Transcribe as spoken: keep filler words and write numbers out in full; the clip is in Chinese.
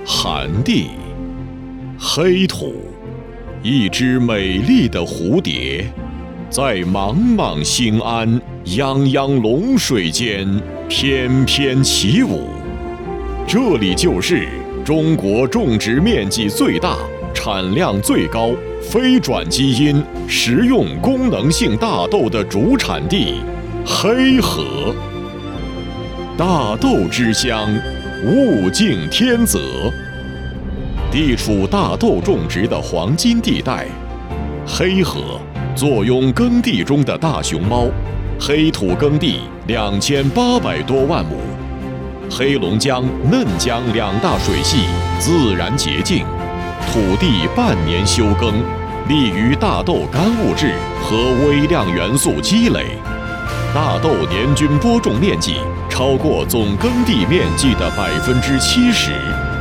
寒地，黑土，一只美丽的蝴蝶，在茫茫兴安、泱泱龙水间翩翩起舞。这里就是中国种植面积最大、产量最高、非转基因、食用功能性大豆的主产地——黑河。大豆之乡，物竞天择。地处大豆种植的黄金地带，黑河坐拥耕地中的大熊猫，黑土耕地两千八百多万亩，黑龙江、嫩江两大水系自然洁净，土地半年休耕，利于大豆干物质和微量元素积累。大豆年均播种面积超过总耕地面积的百分之七十。